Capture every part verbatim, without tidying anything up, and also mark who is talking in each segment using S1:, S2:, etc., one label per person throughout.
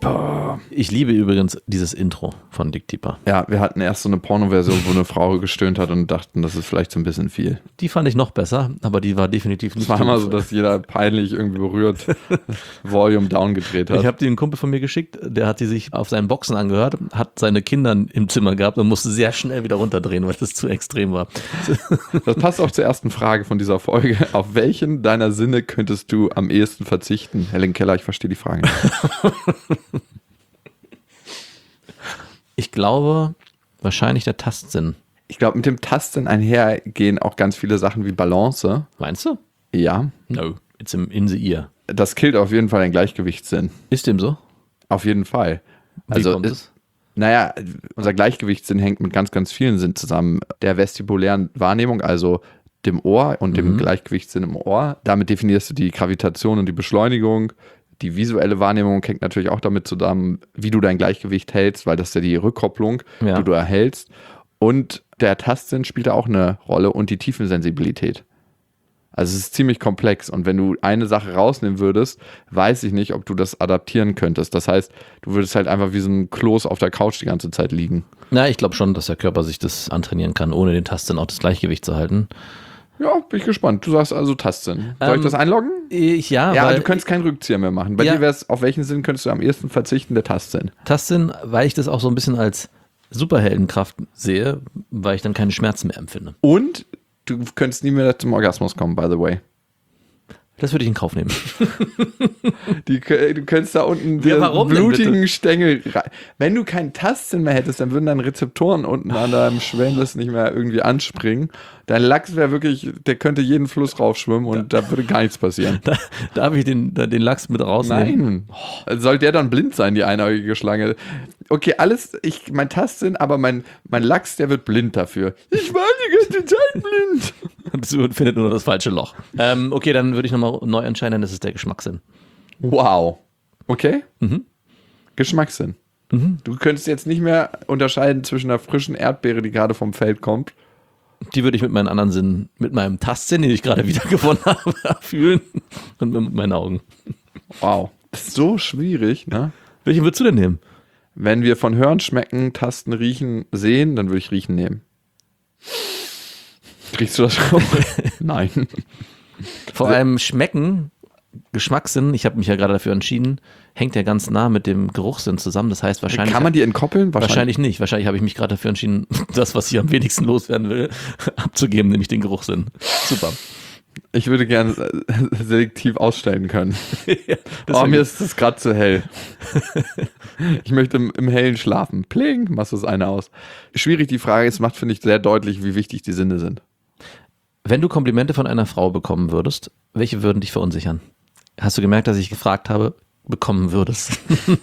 S1: Deeper.
S2: Ich liebe übrigens dieses Intro von Dick Deeper.
S1: Ja, wir hatten erst so eine Porno-Version, wo eine Frau gestöhnt hat und dachten, das ist vielleicht so ein bisschen viel.
S2: Die fand ich noch besser, aber die war definitiv nicht.
S1: Es war immer so, dass jeder peinlich irgendwie berührt Volume down gedreht hat.
S2: Ich habe die einen Kumpel von mir geschickt, der hat die sich auf seinen Boxen angehört, hat seine Kinder im Zimmer gehabt und musste sehr schnell wieder runterdrehen, weil das zu extrem war.
S1: Das passt auch zur ersten Frage von dieser Folge. Auf welchen deiner Sinne könntest du am ehesten verzichten? Helen Keller, ich verstehe die Frage nicht.
S2: Ich glaube, wahrscheinlich der Tastsinn.
S1: Ich glaube, mit dem Tasten einhergehen auch ganz viele Sachen wie Balance.
S2: Meinst du?
S1: Ja.
S2: No, it's in the ear.
S1: Das killt auf jeden Fall den Gleichgewichtssinn.
S2: Ist dem so?
S1: Auf jeden Fall.
S2: Wie
S1: Also,
S2: kommt es?
S1: Naja, unser Gleichgewichtssinn hängt mit ganz, ganz vielen Sinnen zusammen. Der vestibulären Wahrnehmung, also dem Ohr und dem
S2: Mhm.
S1: Gleichgewichtssinn im Ohr. Damit definierst du die Gravitation und die Beschleunigung. Die visuelle Wahrnehmung hängt natürlich auch damit zusammen, wie du dein Gleichgewicht hältst, weil das ist ja die Rückkopplung,
S2: Ja.
S1: die du erhältst. Und der Tastsinn spielt da auch eine Rolle und die Tiefensensibilität. Also es ist ziemlich komplex und wenn du eine Sache rausnehmen würdest, weiß ich nicht, ob du das adaptieren könntest. Das heißt, du würdest halt einfach wie so ein Kloß auf der Couch die ganze Zeit liegen.
S2: Na, ich glaube schon, dass der Körper sich das antrainieren kann, ohne den Tastsinn auch das Gleichgewicht zu halten.
S1: Ja, bin ich gespannt. Du sagst also Tastsinn. Soll
S2: Ähm,
S1: ich das einloggen?
S2: Ich, ja,
S1: Ja,
S2: weil
S1: du könntest keinen Rückzieher mehr machen. Bei
S2: Ja.
S1: dir wäre es, auf welchen Sinn könntest du am ehesten verzichten? Der Tastsinn.
S2: Tastsinn, weil ich das auch so ein bisschen als Superheldenkraft sehe, weil ich dann keine Schmerzen mehr empfinde.
S1: Und du könntest nie mehr zum Orgasmus kommen, by the way.
S2: Das würde ich in Kauf nehmen.
S1: Die, du könntest da unten
S2: Ja,
S1: den
S2: warum denn
S1: blutigen
S2: bitte?
S1: Stängel rein. Wenn du keinen Tastsinn mehr hättest, dann würden deine Rezeptoren unten an deinem Schwellnus nicht mehr irgendwie anspringen. Dein Lachs wäre wirklich, der könnte jeden Fluss raufschwimmen und da würde gar nichts passieren.
S2: Da, darf ich den, den Lachs mit rausnehmen?
S1: Nein. Soll der dann blind sein, die einäugige Schlange? Okay, alles, ich, mein Tastsinn, aber mein, mein Lachs, der wird blind dafür. Ich war die ganze Zeit blind.
S2: Du findet nur das falsche Loch. Ähm, okay, dann würde ich nochmal neu entscheiden, das ist der Geschmackssinn.
S1: Wow. Okay.
S2: Mhm.
S1: Geschmackssinn.
S2: Mhm.
S1: Du könntest jetzt nicht mehr unterscheiden zwischen einer frischen Erdbeere, die gerade vom Feld kommt.
S2: Die würde ich mit meinen anderen Sinnen, mit meinem Tastsinn, den ich gerade wiedergewonnen habe, fühlen und mit meinen Augen.
S1: Wow. Das ist so schwierig, ne?
S2: Welchen würdest du denn nehmen?
S1: Wenn wir von Hören, Schmecken, Tasten, Riechen sehen, dann würde ich Riechen nehmen. Riechst du das schon? Nein.
S2: Vor allem Schmecken, Geschmackssinn, ich habe mich ja gerade dafür entschieden, hängt ja ganz nah mit dem Geruchssinn zusammen. Das heißt wahrscheinlich...
S1: Kann man die entkoppeln?
S2: Wahrscheinlich nicht. Wahrscheinlich habe ich mich gerade dafür entschieden, das, was ich am wenigsten loswerden will, abzugeben, nämlich den Geruchssinn. Super.
S1: Ich würde gerne äh, selektiv ausstellen können.
S2: Ja, das
S1: Oh,
S2: wär
S1: mir
S2: gut.
S1: ist das gerade zu hell. Ich möchte im, im Hellen schlafen. Pling, machst du das eine aus. Schwierig die Frage, es macht, finde ich, sehr deutlich, wie wichtig die Sinne sind.
S2: Wenn du Komplimente von einer Frau bekommen würdest, welche würden dich verunsichern? Hast du gemerkt, dass ich gefragt habe, bekommen würdest?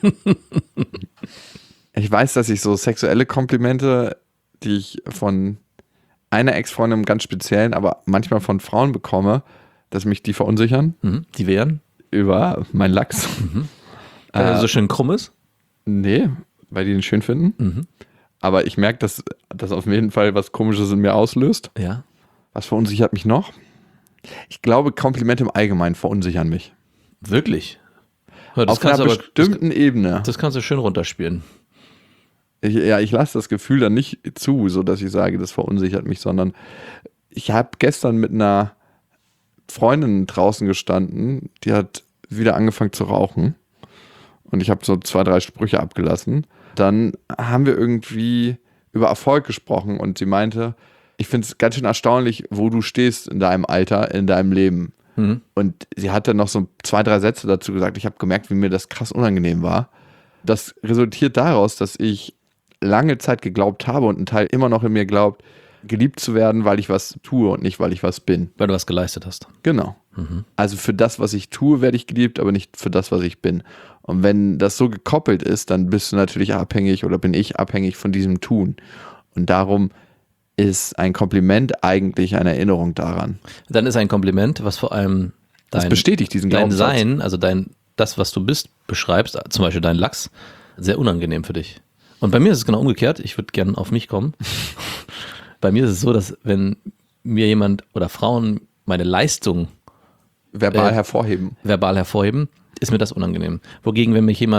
S1: Ich weiß, dass ich so sexuelle Komplimente, die ich von einer Ex-Freundin im ganz Speziellen, aber manchmal von Frauen bekomme, dass mich die verunsichern
S2: Mhm. Die wären?
S1: über meinen Lachs.
S2: Weil er so schön krumm ist?
S1: Nee, weil die den schön finden.
S2: Mhm.
S1: Aber ich merke, dass das auf jeden Fall was Komisches in mir auslöst.
S2: Ja.
S1: Was verunsichert mich noch? Ich glaube, Komplimente im Allgemeinen verunsichern mich.
S2: Wirklich? Ja, das
S1: Auf einer
S2: kannst du aber,
S1: bestimmten Ebene.
S2: das, das kannst du schön runterspielen.
S1: Ich, ja, ich lasse das Gefühl dann nicht zu, so dass ich sage, das verunsichert mich, sondern ich habe gestern mit einer Freundin draußen gestanden, die hat wieder angefangen zu rauchen und ich habe so zwei, drei Sprüche abgelassen. Dann haben wir irgendwie über Erfolg gesprochen und sie meinte, ich finde es ganz schön erstaunlich, wo du stehst in deinem Alter, in deinem Leben.
S2: Mhm.
S1: Und sie hat dann noch so zwei, drei Sätze dazu gesagt. Ich habe gemerkt, wie mir das krass unangenehm war. Das resultiert daraus, dass ich lange Zeit geglaubt habe und ein Teil immer noch in mir glaubt, geliebt zu werden, weil ich was tue und nicht, weil ich was bin.
S2: Weil du was geleistet hast.
S1: Genau.
S2: Mhm.
S1: Also für das, was ich tue, werde ich geliebt, aber nicht für das, was ich bin. Und wenn das so gekoppelt ist, dann bist du natürlich abhängig oder bin ich abhängig von diesem Tun. Und darum ist ein Kompliment eigentlich eine Erinnerung daran.
S2: Dann ist ein Kompliment, was vor allem
S1: Das
S2: dein,
S1: bestätigt diesen
S2: dein
S1: Glaubenssatz.
S2: Sein, also dein, das, was du bist, beschreibst, zum Beispiel dein Lachs, sehr unangenehm für dich. Und bei mir ist es genau umgekehrt. Ich würde gerne auf mich kommen. Bei mir ist es so, dass wenn mir jemand oder Frauen meine Leistung
S1: Verbal
S2: Äh,
S1: hervorheben.
S2: verbal hervorheben, ist mir das unangenehm. Wogegen, wenn mich jemand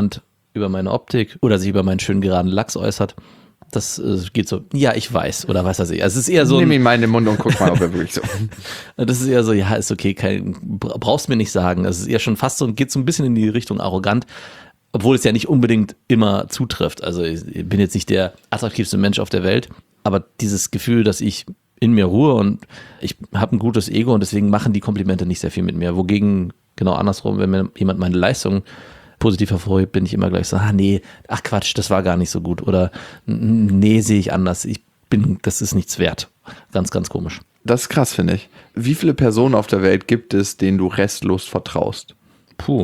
S2: über meine Optik oder sich über meinen schönen geraden Lachs äußert. Das äh, geht so, ja, ich weiß, oder was weiß ich. Also es ist eher so.
S1: Nimm ihn mal in den Mund und guck mal, ob er wirklich so.
S2: Das ist eher so, ja, ist okay, kein, brauchst mir nicht sagen. Es ist eher schon fast so, geht so ein bisschen in die Richtung arrogant, obwohl es ja nicht unbedingt immer zutrifft. Also ich bin jetzt nicht der attraktivste Mensch auf der Welt, aber dieses Gefühl, dass ich in mir ruhe und ich habe ein gutes Ego und deswegen machen die Komplimente nicht sehr viel mit mir. Wogegen, genau andersrum, wenn mir jemand meine Leistung positiv hervorhebt, bin ich immer gleich so, ah nee, ach Quatsch, das war gar nicht so gut oder nee, sehe ich anders, ich bin, das ist nichts wert. Ganz, ganz komisch.
S1: Das ist krass, finde ich. Wie viele Personen auf der Welt gibt es, denen du restlos vertraust?
S2: Puh.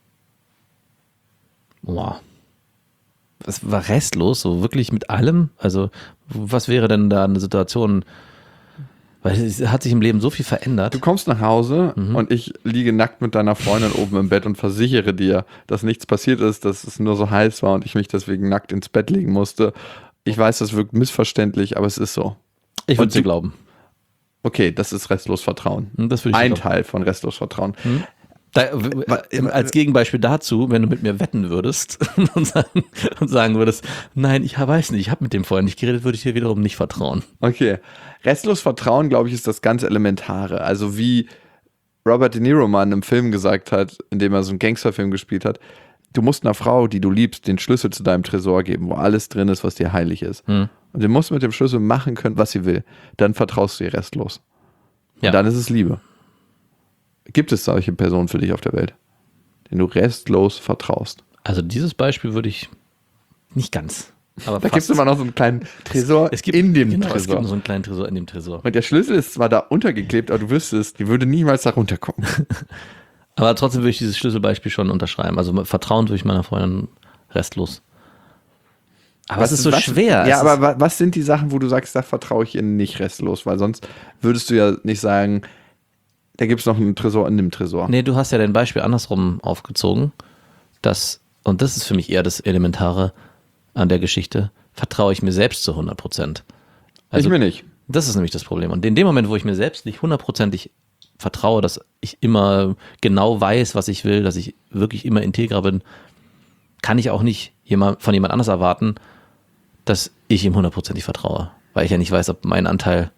S2: Wow. Das war restlos, so wirklich mit allem? Also was wäre denn da eine Situation, weil es hat sich im Leben so viel verändert.
S1: Du kommst nach Hause mhm. und ich liege nackt mit deiner Freundin oben im Bett und versichere dir, dass nichts passiert ist, dass es nur so heiß war und ich mich deswegen nackt ins Bett legen musste. Ich weiß, das wirkt missverständlich, aber es ist so.
S2: Ich würde dir glauben.
S1: Okay, das ist restlos Vertrauen.
S2: Das würde ich
S1: Ein
S2: glauben.
S1: Teil von restlos Vertrauen.
S2: Mhm. Da, als Gegenbeispiel dazu, wenn du mit mir wetten würdest und sagen, und sagen würdest, nein, ich weiß nicht, ich habe mit dem vorher nicht geredet, würde ich dir wiederum nicht vertrauen.
S1: Okay. Restlos Vertrauen, glaube ich, ist das ganz Elementare. Also wie Robert De Niro mal in einem Film gesagt hat, in dem er so einen Gangsterfilm gespielt hat, du musst einer Frau, die du liebst, den Schlüssel zu deinem Tresor geben, wo alles drin ist, was dir heilig ist. Hm. Und du musst mit dem Schlüssel machen können, was sie will. Dann vertraust du ihr restlos.
S2: Ja.
S1: Und dann ist es Liebe. Gibt es solche Personen für dich auf der Welt, denen du restlos vertraust?
S2: Also dieses Beispiel würde ich nicht ganz. Aber
S1: da gibt es immer noch so einen kleinen Tresor
S2: es gibt,
S1: in dem
S2: genau,
S1: Tresor.
S2: Es gibt noch so einen kleinen Tresor in dem Tresor.
S1: Und der Schlüssel ist zwar da untergeklebt, aber du wüsstest, die würde niemals da runterkommen.
S2: Aber trotzdem würde ich dieses Schlüsselbeispiel schon unterschreiben. Also Vertrauen würde ich meiner Freundin restlos. Aber
S1: was,
S2: es ist so
S1: was,
S2: schwer.
S1: Ja,
S2: es
S1: aber was sind die Sachen, wo du sagst, da vertraue ich ihnen nicht restlos? Weil sonst würdest du ja nicht sagen, da gibt es noch einen Tresor in dem Tresor.
S2: Nee, du hast ja dein Beispiel andersrum aufgezogen. Dass, und das ist für mich eher das Elementare an der Geschichte, vertraue ich mir selbst zu hundert Prozent. Also,
S1: ich mir nicht.
S2: Das ist nämlich das Problem. Und in dem Moment, wo ich mir selbst nicht hundertprozentig vertraue, dass ich immer genau weiß, was ich will, dass ich wirklich immer integer bin, kann ich auch nicht jemand, von jemand anders erwarten, dass ich ihm hundertprozentig vertraue. Weil ich ja nicht weiß, ob mein Anteil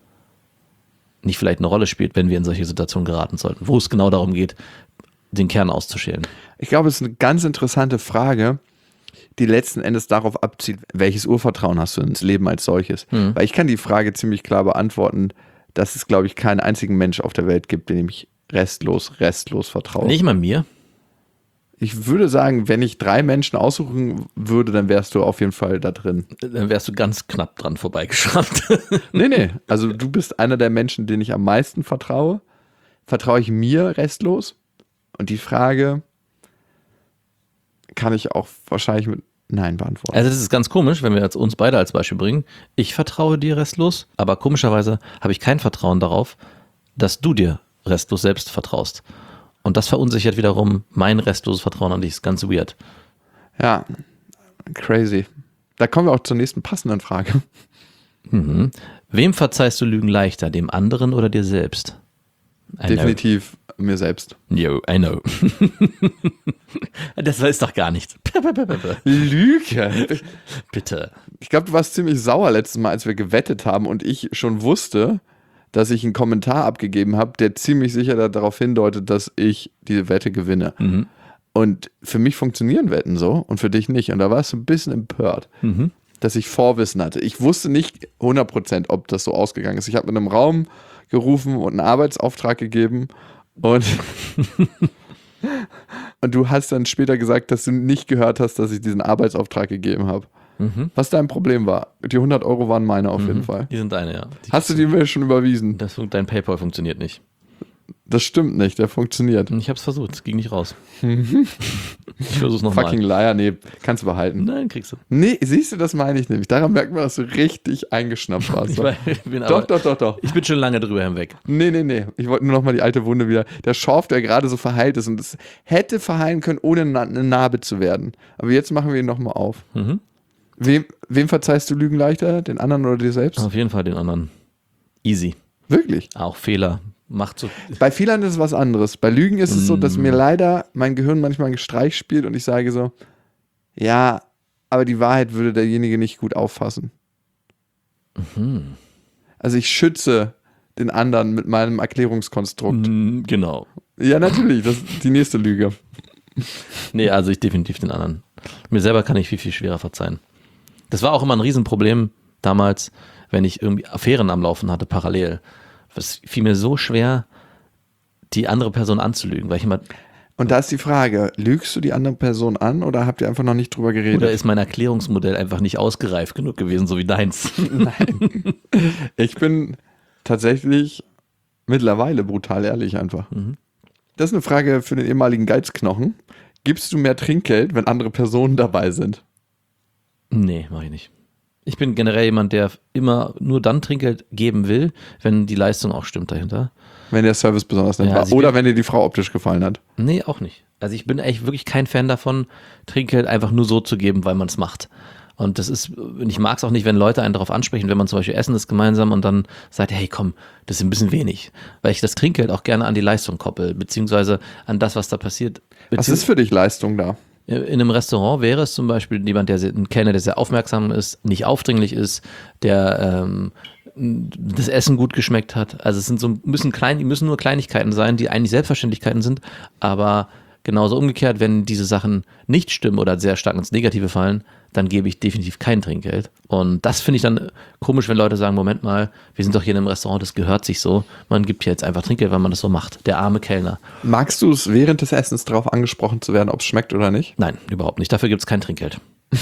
S2: nicht vielleicht eine Rolle spielt, wenn wir in solche Situationen geraten sollten, wo es genau darum geht, den Kern auszuschälen.
S1: Ich glaube, es ist eine ganz interessante Frage, die letzten Endes darauf abzielt, welches Urvertrauen hast du ins Leben als solches? Hm. Weil ich kann die Frage ziemlich klar beantworten, dass es, glaube ich, keinen einzigen Mensch auf der Welt gibt, dem ich restlos, restlos vertraue.
S2: Nicht mal mir?
S1: Ich würde sagen, wenn ich drei Menschen aussuchen würde, dann wärst du auf jeden Fall da drin.
S2: Dann wärst du ganz knapp dran vorbeigeschrammt.
S1: Nee, nee. Also du bist einer der Menschen, denen ich am meisten vertraue. Vertraue ich mir restlos? Und die Frage kann ich auch wahrscheinlich mit Nein beantworten.
S2: Also das ist ganz komisch, wenn wir jetzt uns beide als Beispiel bringen. Ich vertraue dir restlos, aber komischerweise habe ich kein Vertrauen darauf, dass du dir restlos selbst vertraust. Und das verunsichert wiederum mein restloses Vertrauen an dich. Ist ganz weird.
S1: Ja, crazy. Da kommen wir auch zur nächsten passenden Frage.
S2: Mhm. Wem verzeihst du Lügen leichter, dem anderen oder dir selbst?
S1: I Definitiv know. Mir selbst.
S2: Yo, I know. Das ist doch gar nichts.
S1: Lüge.
S2: Bitte.
S1: Ich glaube, du warst ziemlich sauer letztes Mal, als wir gewettet haben und ich schon wusste, dass ich einen Kommentar abgegeben habe, der ziemlich sicher darauf hindeutet, dass ich diese Wette gewinne. Mhm. Und für mich funktionieren Wetten so und für dich nicht. Und da warst du ein bisschen empört, mhm. dass ich Vorwissen hatte. Ich wusste nicht hundert Prozent, ob das so ausgegangen ist. Ich habe in einem Raum gerufen und einen Arbeitsauftrag gegeben und, und du hast dann später gesagt, dass du nicht gehört hast, dass ich diesen Arbeitsauftrag gegeben habe. Mhm. Was dein Problem war. Die hundert Euro waren meine auf mhm. jeden Fall.
S2: Die sind deine, ja. Die
S1: hast du die mir schon überwiesen?
S2: Das, dein PayPal funktioniert nicht.
S1: Das stimmt nicht, der funktioniert.
S2: Ich hab's versucht, es ging nicht raus. Ich versuch's nochmal.
S1: Fucking Liar, nee, kannst du behalten.
S2: Nein, kriegst du.
S1: Nee, siehst du, das meine ich nämlich. Daran merkt man, dass du richtig eingeschnappt warst.
S2: Ich bin
S1: doch, doch, doch, doch.
S2: Ich bin schon lange drüber hinweg.
S1: Nee, nee, nee. Ich wollte nur nochmal die alte Wunde wieder. Der Schorf, der gerade so verheilt ist und es hätte verheilen können, ohne eine Narbe zu werden. Aber jetzt machen wir ihn nochmal auf. Mhm. Wem, wem verzeihst du Lügen leichter? Den anderen oder dir selbst?
S2: Auf jeden Fall den anderen. Easy.
S1: Wirklich?
S2: Auch Fehler. Macht so.
S1: Bei Fehlern ist es was anderes. Bei Lügen ist es mm. so, dass mir leider mein Gehirn manchmal einen Streich spielt und ich sage so, Ja, aber die Wahrheit würde derjenige nicht gut auffassen.
S2: Mhm.
S1: Also ich schütze den anderen mit meinem Erklärungskonstrukt.
S2: Mhm, genau.
S1: Ja, natürlich, das ist die nächste Lüge.
S2: Nee, also ich definitiv den anderen. Mir selber kann ich viel, viel schwerer verzeihen. Das war auch immer ein Riesenproblem damals, wenn ich irgendwie Affären am Laufen hatte, parallel. Es fiel mir so schwer, die andere Person anzulügen, weil ich immer...
S1: Und da ist die Frage, lügst du die andere Person an oder habt ihr einfach noch nicht drüber geredet?
S2: Oder ist mein Erklärungsmodell einfach nicht ausgereift genug gewesen, so wie deins?
S1: Nein. Ich bin tatsächlich mittlerweile brutal ehrlich einfach.
S2: Mhm.
S1: Das ist eine Frage für den ehemaligen Geizknochen. Gibst du mehr Trinkgeld, wenn andere Personen dabei sind?
S2: Nee, mach ich nicht. Ich bin generell jemand, der immer nur dann Trinkgeld geben will, wenn die Leistung auch stimmt dahinter.
S1: Wenn der Service besonders nett
S2: Ja,
S1: war.
S2: also ich
S1: Oder
S2: bin-
S1: wenn dir die Frau optisch gefallen hat.
S2: Nee, auch nicht. Also ich bin echt wirklich kein Fan davon, Trinkgeld einfach nur so zu geben, weil man es macht. Und das ist, ich mag es auch nicht, wenn Leute einen darauf ansprechen, wenn man zum Beispiel essen ist gemeinsam und dann sagt, hey komm, das ist ein bisschen wenig. Weil ich das Trinkgeld auch gerne an die Leistung koppel, beziehungsweise an das, was da passiert.
S1: Was ist für dich Leistung da?
S2: In einem Restaurant wäre es zum Beispiel jemand, der sehr, ein Kellner, der sehr aufmerksam ist, nicht aufdringlich ist, der ähm, das Essen gut geschmeckt hat. Also es sind so müssen klein, müssen nur Kleinigkeiten sein, die eigentlich Selbstverständlichkeiten sind, aber genauso umgekehrt, wenn diese Sachen nicht stimmen oder sehr stark ins Negative fallen, dann gebe ich definitiv kein Trinkgeld. Und das finde ich dann komisch, wenn Leute sagen, Moment mal, wir sind doch hier in einem Restaurant, das gehört sich so. Man gibt hier jetzt einfach Trinkgeld, weil man das so macht. Der arme Kellner.
S1: Magst du es während des Essens darauf angesprochen zu werden, ob es schmeckt oder nicht?
S2: Nein, überhaupt nicht. Dafür gibt es kein Trinkgeld.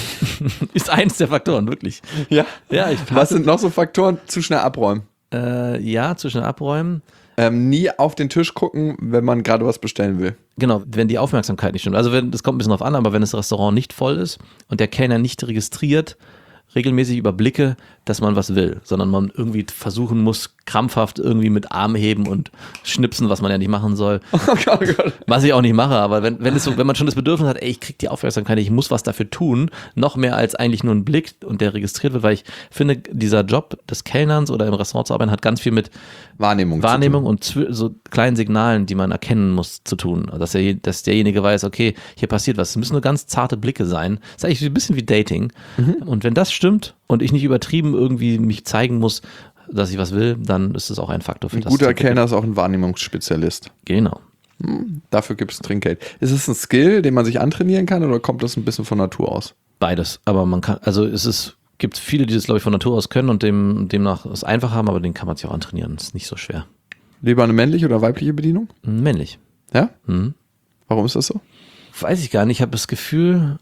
S2: Ist eins der Faktoren, wirklich.
S1: Ja.
S2: Ja, ich
S1: Was sind noch so Faktoren? Zu schnell abräumen.
S2: Äh, ja, zwischen Abräumen.
S1: Ähm, nie auf den Tisch gucken, wenn man gerade was bestellen will.
S2: Genau, wenn die Aufmerksamkeit nicht stimmt. Also wenn, das kommt ein bisschen drauf an, aber wenn das Restaurant nicht voll ist und der Kellner nicht registriert, regelmäßig überblicke, dass man was will, sondern man irgendwie versuchen muss, krampfhaft irgendwie mit Arm heben und schnipsen, was man ja nicht machen soll.
S1: Oh Gott, oh Gott.
S2: Was ich auch nicht mache, aber wenn, wenn, es so, wenn man schon das Bedürfnis hat, ey, ich krieg die Aufmerksamkeit, ich muss was dafür tun, noch mehr als eigentlich nur ein Blick und der registriert wird, weil ich finde, dieser Job des Kellnerns oder im Restaurant zu arbeiten hat ganz viel mit
S1: Wahrnehmung.
S2: Wahrnehmung und zw- so kleinen Signalen, die man erkennen muss, zu tun. Also dass, der, dass derjenige weiß, okay, hier passiert was. Es müssen nur ganz zarte Blicke sein. Das ist eigentlich ein bisschen wie Dating.
S1: Mhm.
S2: Und wenn das stimmt und ich nicht übertrieben irgendwie mich zeigen muss, dass ich was will, dann ist es auch ein Faktor für
S1: Ein
S2: das.
S1: guter
S2: Trinkgeld.
S1: Kellner ist auch ein Wahrnehmungsspezialist.
S2: Genau.
S1: Dafür gibt es Trinkgeld. Ist es ein Skill, den man sich antrainieren kann oder kommt das ein bisschen von Natur aus?
S2: Beides. Aber man kann, also es ist, gibt viele, die das, glaube ich, von Natur aus können und dem, demnach es einfach haben, aber den kann man sich auch antrainieren. Das ist nicht so schwer.
S1: Lieber eine männliche oder weibliche Bedienung?
S2: Männlich.
S1: Ja?
S2: Mhm.
S1: Warum ist das so?
S2: Weiß ich gar nicht. Ich habe das Gefühl,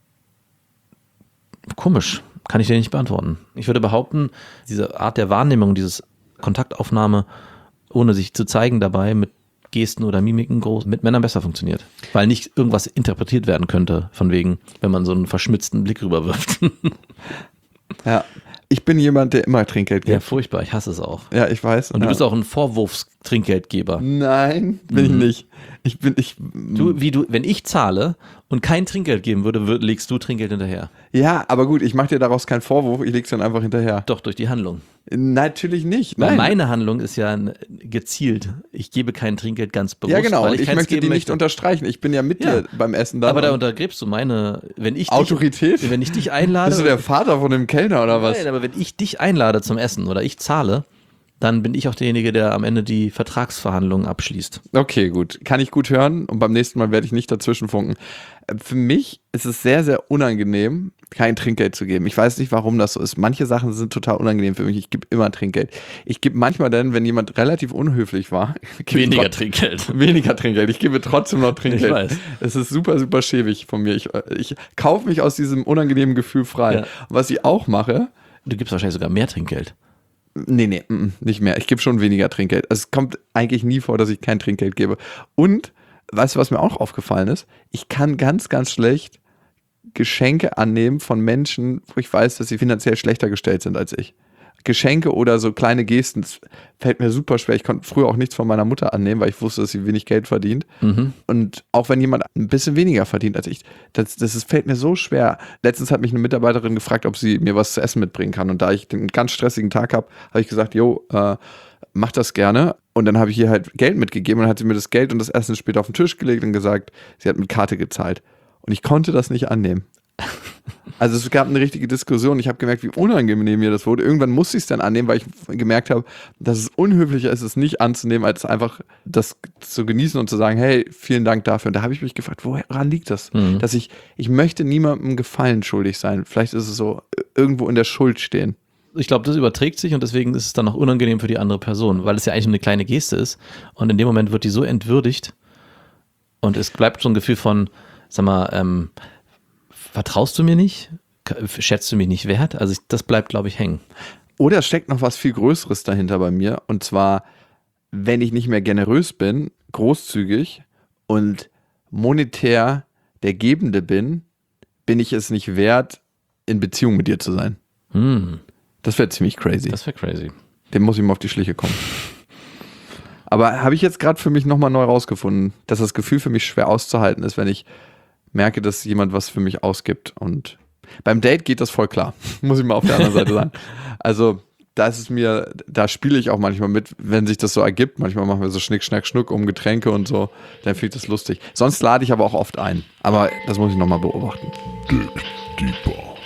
S2: komisch, kann ich dir nicht beantworten. Ich würde behaupten, diese Art der Wahrnehmung, dieses Kontaktaufnahme, ohne sich zu zeigen dabei, mit Gesten oder Mimiken groß, mit Männern besser funktioniert. Weil nicht irgendwas interpretiert werden könnte, von wegen, wenn man so einen verschmitzten Blick rüberwirft.
S1: Ja. Ich bin jemand, der immer Trinkgeld
S2: Ja,
S1: gibt.
S2: furchtbar, ich hasse es auch.
S1: Ja, ich weiß.
S2: Und du
S1: ja.
S2: bist auch ein Vorwurfstrinkgeldgeber.
S1: Nein, bin ich nicht. Ich bin, ich.
S2: Du, wie du, wenn ich zahle und kein Trinkgeld geben würde, würd, legst du Trinkgeld hinterher.
S1: Ja, aber gut, ich mache dir daraus keinen Vorwurf, ich leg's dann einfach hinterher.
S2: Doch, durch die Handlung.
S1: Natürlich nicht.
S2: Weil
S1: Nein.
S2: meine Handlung ist ja gezielt. Ich gebe kein Trinkgeld ganz bewusst,
S1: ja, genau.
S2: weil
S1: Und
S2: ich,
S1: ich
S2: keins
S1: möchte die
S2: geben
S1: nicht
S2: möchte.
S1: unterstreichen. Ich bin ja mit
S2: Ja.
S1: dir beim Essen da.
S2: Aber da untergräbst du meine, wenn ich
S1: Autorität?
S2: Dich, wenn ich dich einlade.
S1: Bist du der Vater von dem Kellner oder was?
S2: Nein, aber wenn ich dich einlade zum Essen oder ich zahle, dann bin ich auch derjenige, der am Ende die Vertragsverhandlungen abschließt.
S1: Okay, gut. Kann ich gut hören und beim nächsten Mal werde ich nicht dazwischen funken. Für mich ist es sehr, sehr unangenehm, kein Trinkgeld zu geben. Ich weiß nicht, warum das so ist. Manche Sachen sind total unangenehm für mich. Ich gebe immer Trinkgeld. Ich gebe manchmal dann, wenn jemand relativ unhöflich war, gebe ich
S2: Weniger
S1: trot-
S2: Trinkgeld.
S1: Weniger Trinkgeld. Ich gebe trotzdem noch Trinkgeld.
S2: Ich weiß.
S1: Es ist super, super schäbig von mir. Ich, ich kaufe mich aus diesem unangenehmen Gefühl frei.
S2: Ja.
S1: Und was ich auch mache,
S2: Du gibst wahrscheinlich sogar mehr Trinkgeld.
S1: nee, nee, mm, mm, nicht mehr. Ich gebe schon weniger Trinkgeld. Also es kommt eigentlich nie vor, dass ich kein Trinkgeld gebe. Und, weißt du, was mir auch aufgefallen ist? Ich kann ganz, ganz schlecht Geschenke annehmen von Menschen, wo ich weiß, dass sie finanziell schlechter gestellt sind als ich. Geschenke oder so kleine Gesten, das fällt mir super schwer. Ich konnte früher auch nichts von meiner Mutter annehmen, weil ich wusste, dass sie wenig Geld verdient.
S2: Mhm.
S1: Und auch wenn jemand ein bisschen weniger verdient als ich, das, das ist, fällt mir so schwer. Letztens hat mich eine Mitarbeiterin gefragt, ob sie mir was zu essen mitbringen kann. Und da ich einen ganz stressigen Tag habe, habe ich gesagt, jo, äh, mach das gerne. Und dann habe ich ihr halt Geld mitgegeben und hat sie mir das Geld und das Essen später auf den Tisch gelegt und gesagt, sie hat mit Karte gezahlt. Und ich konnte das nicht annehmen. Also es gab eine richtige Diskussion. Ich habe gemerkt, wie unangenehm mir das wurde. Irgendwann musste ich es dann annehmen, weil ich gemerkt habe, dass es unhöflicher ist, es nicht anzunehmen, als einfach das zu genießen und zu sagen, hey, vielen Dank dafür. Und da habe ich mich gefragt, woran liegt das?
S2: Mhm.
S1: Dass ich, ich möchte niemandem Gefallen schuldig sein. Vielleicht ist es so, irgendwo in der Schuld stehen.
S2: Ich glaube, das überträgt sich und deswegen ist es dann auch unangenehm für die andere Person, weil es ja eigentlich eine kleine Geste ist und in dem Moment wird die so entwürdigt und es bleibt so ein Gefühl von, sag mal, ähm, vertraust du mir nicht? Schätzt du mich nicht wert? Also ich, das bleibt, glaube ich, hängen.
S1: Oder steckt noch was viel Größeres dahinter bei mir und zwar, wenn ich nicht mehr generös bin, großzügig und monetär der Gebende bin, bin ich es nicht wert, in Beziehung mit dir zu sein.
S2: Hm.
S1: Das wäre ziemlich crazy.
S2: Das wäre crazy.
S1: Dem muss ich mal auf die Schliche kommen. Aber habe ich jetzt gerade für mich nochmal neu rausgefunden, dass das Gefühl für mich schwer auszuhalten ist, wenn ich merke, dass jemand was für mich ausgibt. Und beim Date geht das voll klar. Muss ich mal auf der anderen Seite sagen. Also da ist es mir, da spiele ich auch manchmal mit, wenn sich das so ergibt. Manchmal machen wir so Schnick, Schnack, Schnuck um Getränke und so. Dann finde ich das lustig. Sonst lade ich aber auch oft ein. Aber das muss ich nochmal beobachten.
S3: Dick Deeper.